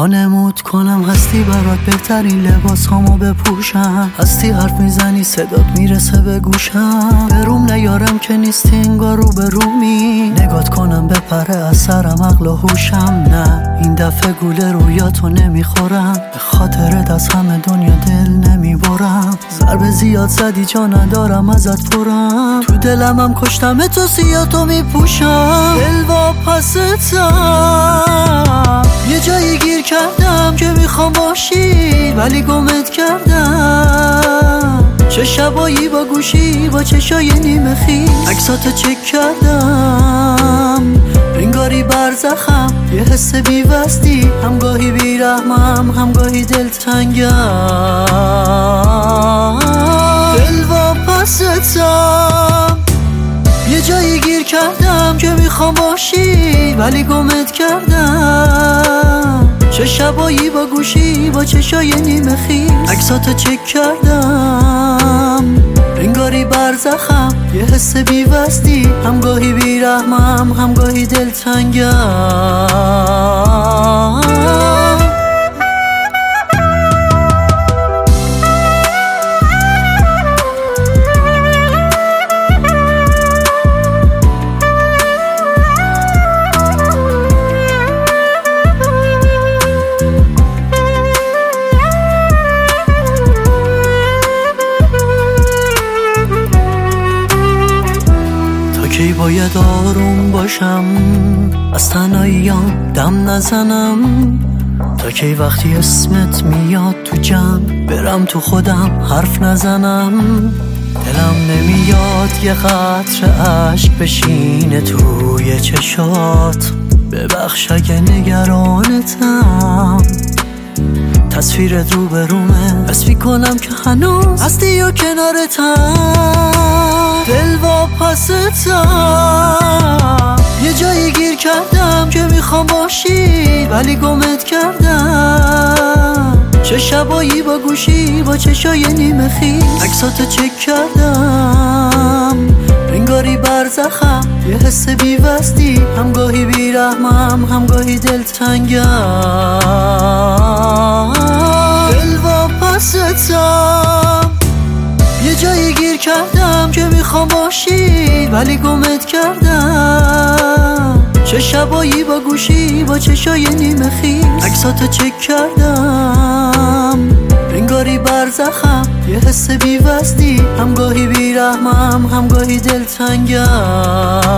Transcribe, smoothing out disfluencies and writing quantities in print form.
وانمود کنم هستی برات بهترین لباس هامو بپوشم. هستی حرف میزنی صدات میرسه به گوشم. بروم نیارم که نیستی انگار رو به رومی. نگات کنم بپره از سرم عقل و هوشم. نه این دفعه گوله رویاتو نمیخورم. به خاطرت از همه دنیا دل نمیبرم. ضربه زیاد زدی جا ندارم ازت پرم. تو دلمم کشتم تو سیاتو میپوشم. دل واپستم یه جایی گیر کردم که میخوام باشی ولی گمت کردم. چه شبایی با گوشی با چشای نیمه خیس عکساتو چک کردم. انگاری برزخم یه حس بی‌وصلی. همگاهی بیرحمم همگاهی دلتنگم. دل واپستم یه جایی گیر کردم که میخوام باشی ولی گمت کردم. چه شبایی با گوشی با چشای نیمه خیس عکساتو چک کردم. انگاری برزخم یه حس بی‌وصلی. همگاهی بیرحمم همگاهی دلتنگم. کی باید آروم باشم از تنهاییام دم نزنم؟ تا کی وقتی اسمت میاد تو جمع برم تو خودم حرف نزنم؟ دلم نمیاد یه قطره عشق بشینه توی چشات. ببخش اگه نگرانتم. تصویرت رو به رومه حس میکنم که هنوز هستی و کنارتم. دل واپستم یه جایی گیر کردم که میخوام باشی ولی گمت کردم. چه شبایی با گوشی با چشای نیمه خیس عکساتو چک کردم. انگاری برزخم یه حس بی‌وصلی. همگاهی بیرحمم همگاهی دلتنگم. دل واپستم یه جایی گیر کردم که میخوام باشی ولی گمت کردم. چه شبایی با گوشی با چشای نیمه خیس عکساتو چک کردم. انگاری برزخم یه حس بی‌وصلی. همگاهی بیرحمم همگاهی دلتنگم.